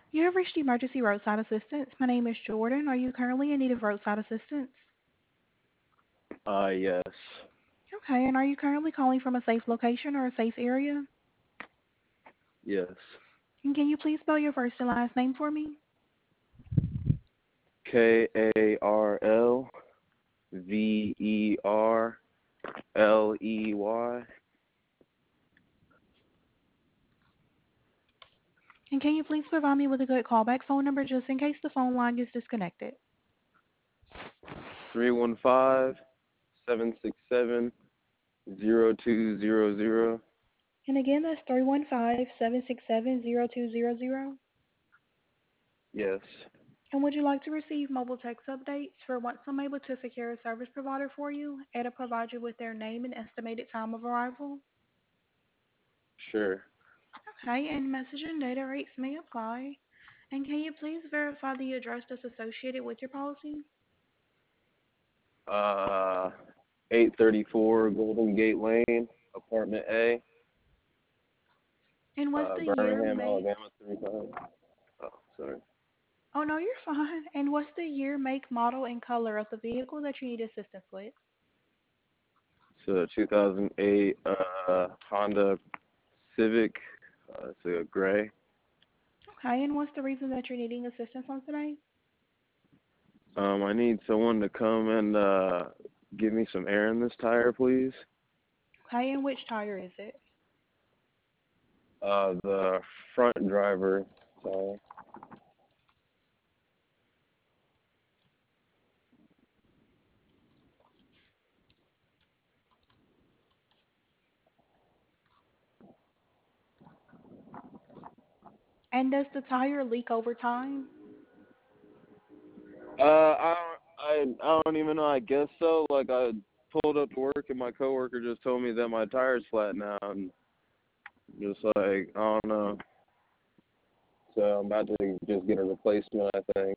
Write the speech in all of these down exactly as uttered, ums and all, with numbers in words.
You have reached emergency roadside assistance. My name is Jordan. Are you currently in need of roadside assistance? Uh, yes. Okay, and are you currently calling from a safe location or a safe area? Yes. And can you please spell your first and last name for me? K A R L V E R L E Y. And can you please provide me with a good callback phone number just in case the phone line gets disconnected? three one five seven six seven zero two zero zero. And again, that's three one five, seven six seven, zero two zero zero. Yes. And would you like to receive mobile text updates for once I'm able to secure a service provider for you? It'll provide you with their name and estimated time of arrival. Sure. Okay, and messaging data rates may apply. And can you please verify the address that's associated with your policy? Uh, eight thirty-four Golden Gate Lane, Apartment A, And what's uh, the year, Birmingham, make? Alabama, three five. Oh, sorry. Oh, no, you're fine. And what's the year, make, model, and color of the vehicle that you need assistance with? It's a two thousand eight uh, Honda Civic. Uh, it's a gray. Okay, and what's the reason that you're needing assistance on today? Um, I need someone to come and uh, give me some air in this tire, please. Okay, and which tire is it? Uh, the front driver tire. And does the tire leak over time? Uh, I don't, I, I don't even know. I guess so. Like I pulled up to work and my coworker just told me that my tire's flat now, and just like I don't know. So I'm about to just get a replacement, I think.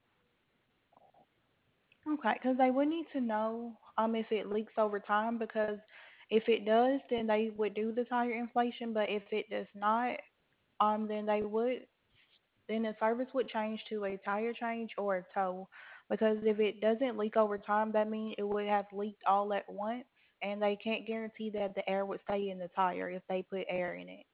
Okay, because they would need to know um if it leaks over time because if it does, then they would do the tire inflation. But if it does not, um, then they would then the service would change to a tire change or a tow. Because if it doesn't leak over time, that means it would have leaked all at once, and they can't guarantee that the air would stay in the tire if they put air in it.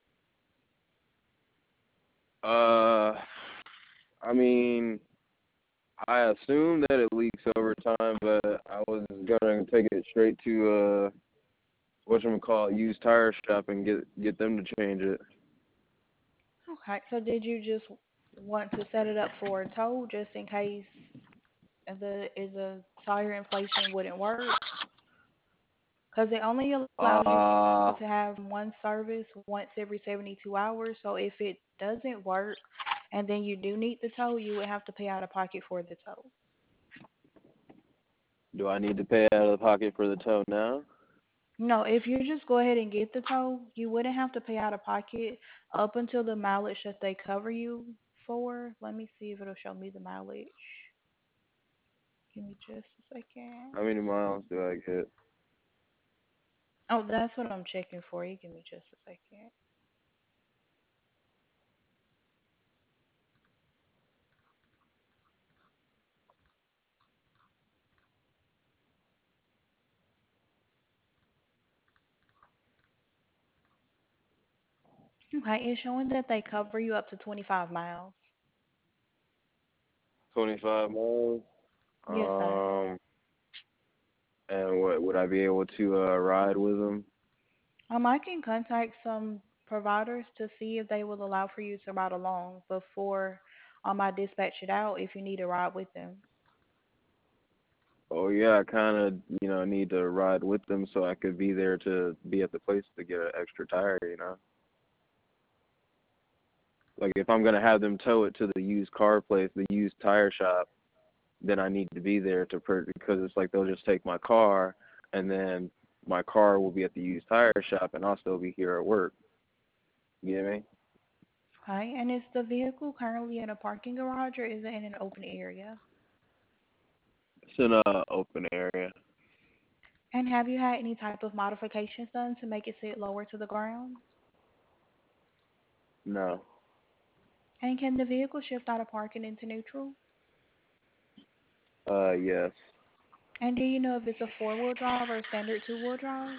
Uh, I mean, I assume that it leaks over time, but I was gonna take it straight to uh, whatchamacallit, used tire shop and get get them to change it. Okay, so did you just want to set it up for a tow just in case the is a tire inflation wouldn't work? Because it only allows you Uh, to have one service once every seventy-two hours. So if it doesn't work and then you do need the tow, you would have to pay out of pocket for the tow. do I need to pay out of the pocket for the tow now? No, if you just go ahead and get the tow, you wouldn't have to pay out of pocket up until the mileage that they cover you for. Let me see if it'll show me the mileage. Give me just a second. How many miles do I get? Oh, that's what I'm checking for you. Give me just a second. Okay, it's showing that they cover you up to twenty-five miles. twenty-five miles. Yes, sir. Um, and what would I be able to uh, ride with them? Um, I can contact some providers to see if they will allow for you to ride along before um I dispatch it out if you need to ride with them. Oh yeah, I kind of you know need to ride with them so I could be there to be at the place to get an extra tire. You know, like if I'm gonna have them tow it to the used car place, the used tire shop, then I need to be there to per because it's like they'll just take my car and then my car will be at the used tire shop and I'll still be here at work. You get me? Okay, and is the vehicle currently in a parking garage or is it in an open area? It's in a open area. And have you had any type of modifications done to make it sit lower to the ground? No. And can the vehicle shift out of parking into neutral? Uh, yes. And do you know if it's a four-wheel drive or a standard two-wheel drive?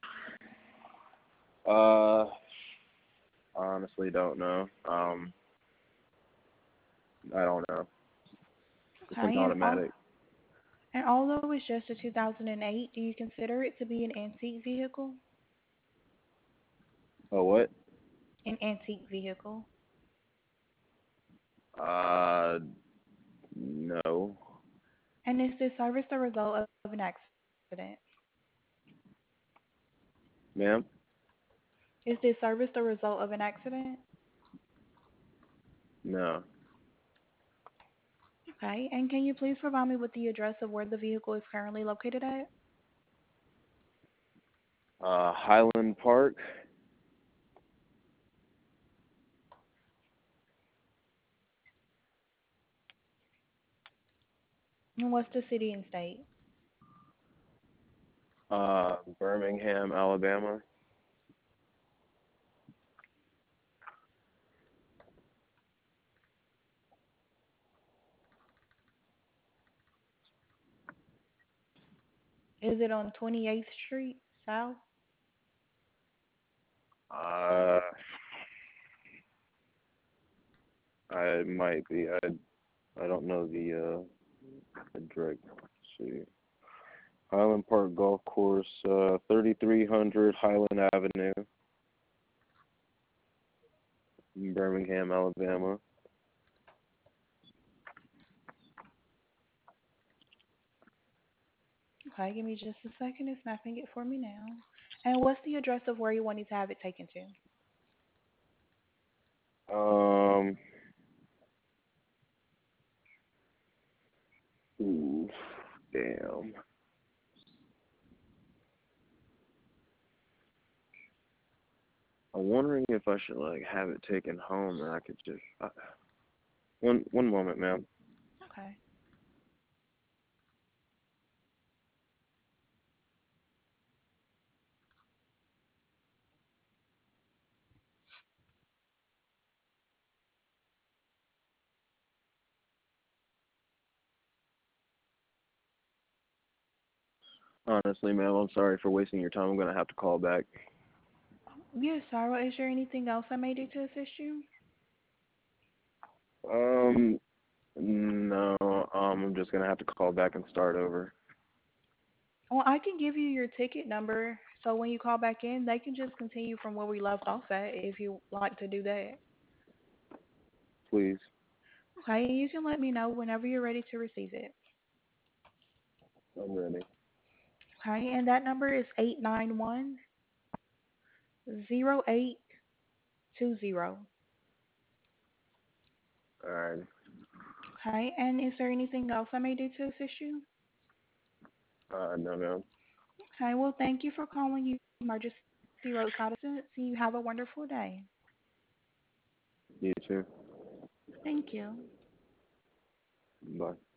Uh, honestly, don't know. Um, I don't know. It's an Okay, and all, automatic. and although it's just a two thousand eight, do you consider it to be an antique vehicle? Oh, what? An antique vehicle. Uh, no, And is this service the result of an accident? ma'am. Is this service the result of an accident? No. Okay, and can you please provide me with the address of where the vehicle is currently located at? Uh, Highland Park. And what's the city and state? Uh, Birmingham, Alabama. Is it on twenty-eighth Street South? Uh, I might be. I I don't know the uh the direct. Let's see. Highland Park Golf Course, uh, thirty-three hundred Highland Avenue, in Birmingham, Alabama. Okay, give me just a second. It's mapping it for me now. And what's the address of where you wanted to have it taken to? Um, ooh, damn. I'm wondering if I should like have it taken home, and I could just uh, one one moment, ma'am. Okay. Honestly, ma'am, I'm sorry for wasting your time. I'm gonna have to call back. Yes, Sarah, is there anything else I may do to assist you? Um, no. Um, I'm just gonna have to call back and start over. Well, I can give you your ticket number so when you call back in, they can just continue from where we left off at if you like to do that. Please. Okay, you can let me know whenever you're ready to receive it. I'm ready. Okay, and that number is eight nine one zero eight two zero. All right. Okay, and is there anything else I may do to assist you? Uh, no, no. Okay, well, thank you for calling Emergency Roadside Assistance, and you have a wonderful day. You too. Thank you. Bye.